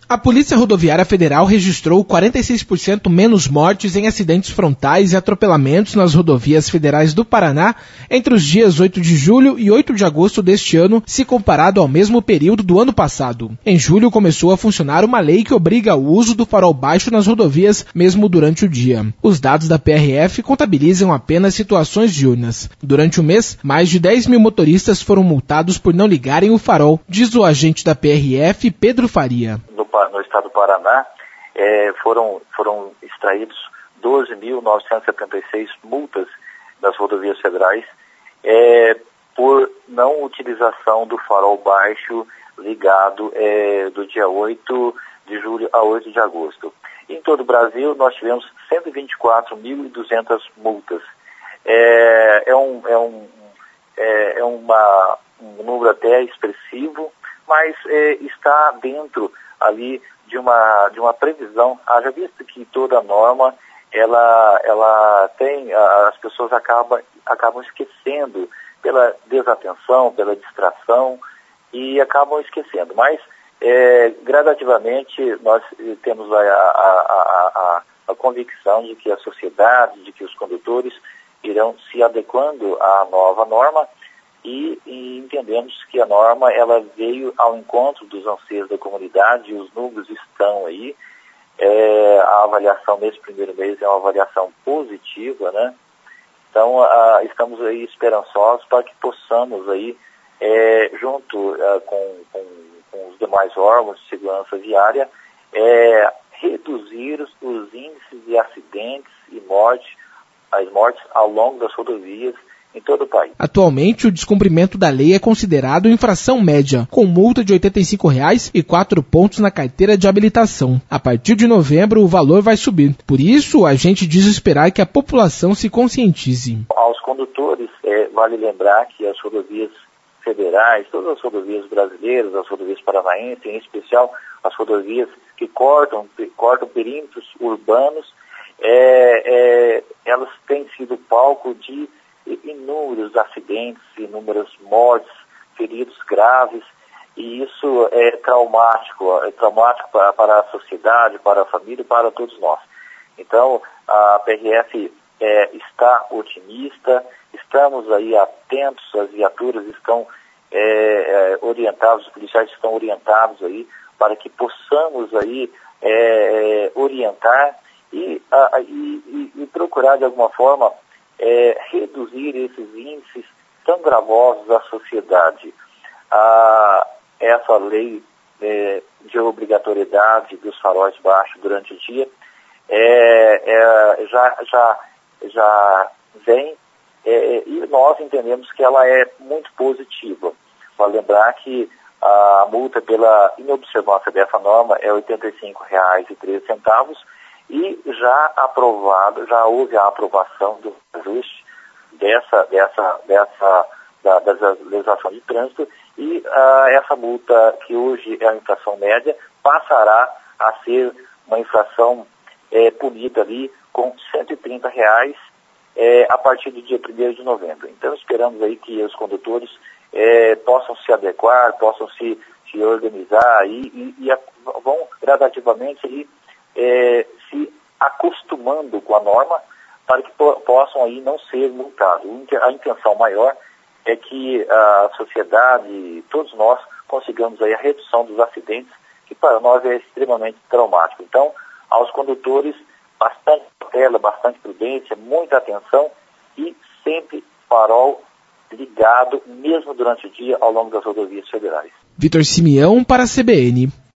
A Polícia Rodoviária Federal registrou 46% menos mortes em acidentes frontais e atropelamentos nas rodovias federais do Paraná entre os dias 8 de julho e 8 de agosto deste ano, se comparado ao mesmo período do ano passado. Em julho começou a funcionar uma lei que obriga o uso do farol baixo nas rodovias, mesmo durante o dia. Os dados da PRF contabilizam apenas situações diurnas. Durante o mês, mais de 10 mil motoristas foram multados por não ligarem o farol, diz o agente da PRF, Pedro Faria. No estado do Paraná, foram extraídos 12.976 multas das rodovias federais por não utilização do farol baixo ligado do dia 8 de julho a 8 de agosto. Em todo o Brasil, nós tivemos 124.200 multas. Um número até expressivo, mas está dentro ali de uma previsão. Haja visto que toda norma ela tem, as pessoas acabam esquecendo pela desatenção, pela distração, e acabam esquecendo. Mas gradativamente nós temos a convicção de que a sociedade, de que os condutores irão se adequando à nova norma, e entendemos que a norma ela veio ao encontro dos anseios da comunidade, e os números estão aí. A avaliação nesse primeiro mês é uma avaliação positiva, né? Então, estamos aí esperançosos para que possamos aí, junto com os demais órgãos de segurança viária, reduzir os índices de acidentes e as mortes ao longo das rodovias em todo o país. Atualmente, o descumprimento da lei é considerado infração média, com multa de R$ 85,00 e 4 pontos na carteira de habilitação. A partir de novembro, o valor vai subir. Por isso, a gente diz esperar que a população se conscientize. Aos condutores, vale lembrar que as rodovias federais, todas as rodovias brasileiras, as rodovias paranaenses, em especial as rodovias que cortam perímetros urbanos, elas têm sido palco de inúmeros acidentes, inúmeras mortes, feridos graves, e isso é traumático para a sociedade, para a família, para todos nós. Então, a PRF está otimista, estamos aí atentos, as viaturas estão orientadas, os policiais estão orientados aí para que possamos aí orientar e procurar de alguma forma reduzir esses índices tão gravosos à sociedade. Essa lei de obrigatoriedade dos faróis baixos durante o dia já vem, e nós entendemos que ela é muito positiva. Vale lembrar que a multa pela inobservância dessa norma é R$ 85,13, e já houve a aprovação do ajuste da legislação de trânsito, e essa multa, que hoje é a infração média, passará a ser uma infração punida ali com R$ 130,00 a partir do dia 1º de novembro. Então esperamos aí que os condutores possam se adequar, possam se organizar e vão gradativamente aí, se acostumando com a norma, para que possam aí não ser multados. A intenção maior é que a sociedade, todos nós, consigamos aí a redução dos acidentes, que para nós é extremamente traumático. Então, aos condutores, bastante cautela, bastante prudência, muita atenção e sempre farol ligado, mesmo durante o dia, ao longo das rodovias federais. Vitor Simeão para a CBN.